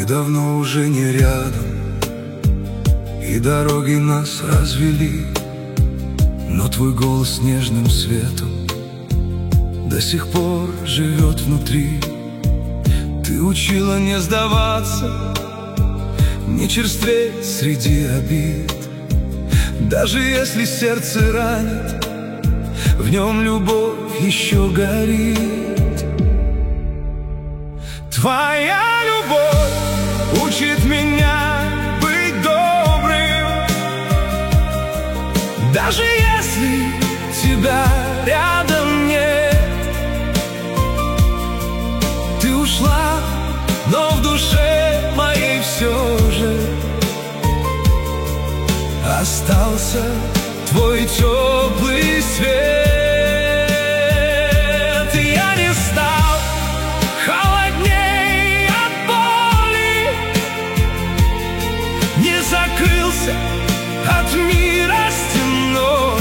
давно уже не рядом, и дороги нас развели, но твой голос нежным светом до сих пор живет внутри. Ты учила не сдаваться, не черстветь среди обид. Даже если сердце ранит, в нем любовь еще горит. Твоя любовь учит меня быть добрым, даже если тебя рядом нет. Ты ушла, но в душе моей все же остался твой теплый свет. И я не стал холодней от боли, не закрылся от мира стеной,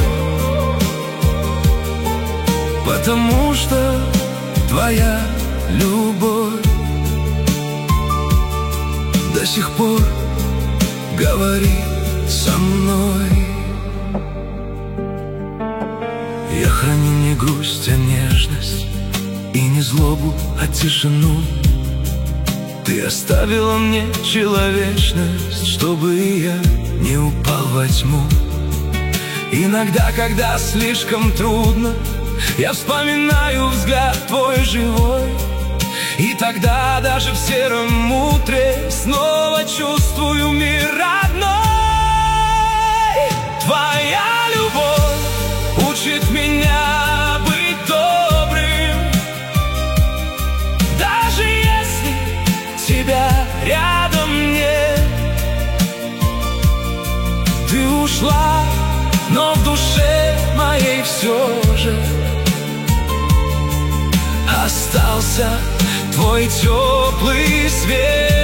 потому что твоя любовь до сих пор говорит со мной. Я храню не грусть, а нежность, и не злобу, а тишину. Ты оставила мне человечность, чтобы я не упал во тьму. Иногда, когда слишком трудно, я вспоминаю взгляд твой живой, и тогда даже в сером утре снова чувствую мир родной. Твоя любовь учит меня быть добрым, даже если тебя рядом нет. Ты ушла, но в душе моей все же остался твой теплый свет.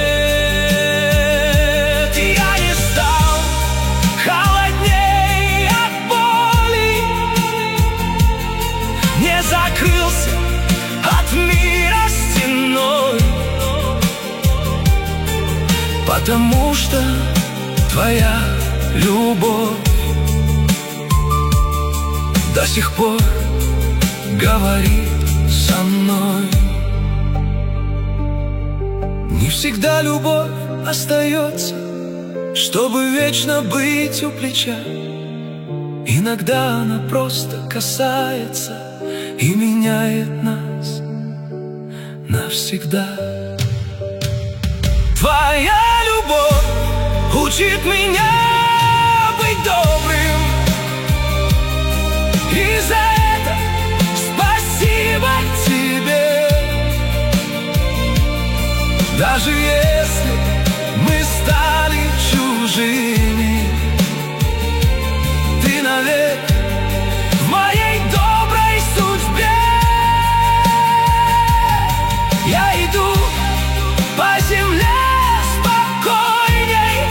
И я не стал холодней от боли, не закрылся от мира стеной, потому что твоя любовь до сих пор говорит со мной. Не всегда любовь остается, чтобы вечно быть у плеча. Иногда она просто касается и меняет нас навсегда. Твоя любовь учит меня быть добрым, и за это спасибо тебе. Даже если мы стали чужими, ты навек в моей доброй судьбе. Я иду по земле спокойней,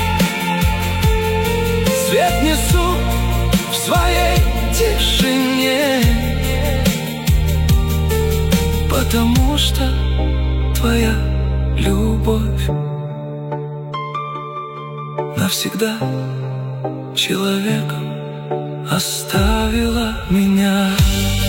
свет несу в своей тишине, потому что твоя любовь навсегда человеком оставила меня.